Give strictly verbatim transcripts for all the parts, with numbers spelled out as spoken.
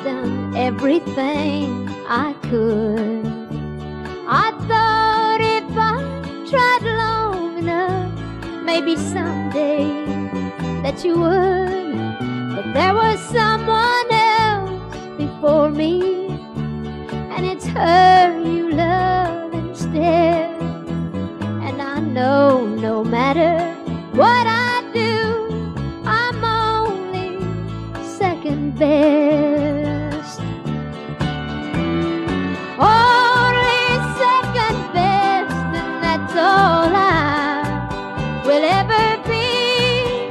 done everything I could. I thought if I tried long enough, maybe someday that you would. But there was someone else before me, and it's her you love instead. And I know no matter what I do, I'm only second best. Only second best, and that's all I will ever be.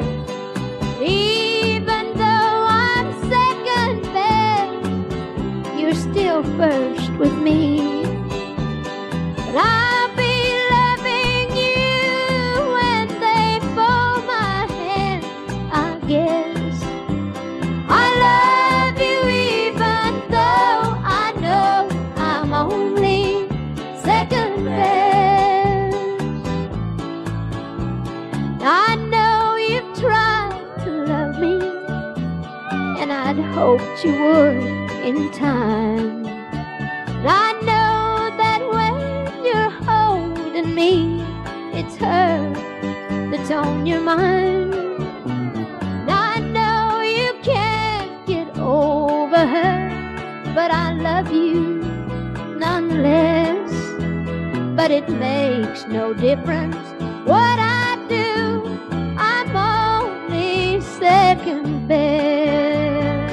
Even though I'm second best, you're still first with me. But I'll be loving you when they fold my hand, I guess. I love you even though I know I'm only second best. I know you've tried to love me, and I'd hoped you would in time. But I know that when you're holding me, it's her that's on your mind. And I know you can't get over her, but I love you nonetheless. But it makes no difference what I do, I'm only second best.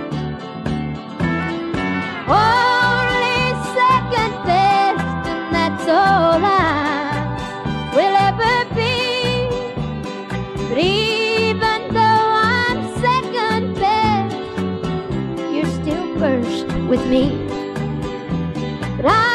Only second best, and that's all I will ever be. But even though I'm second best, you're still first with me. But I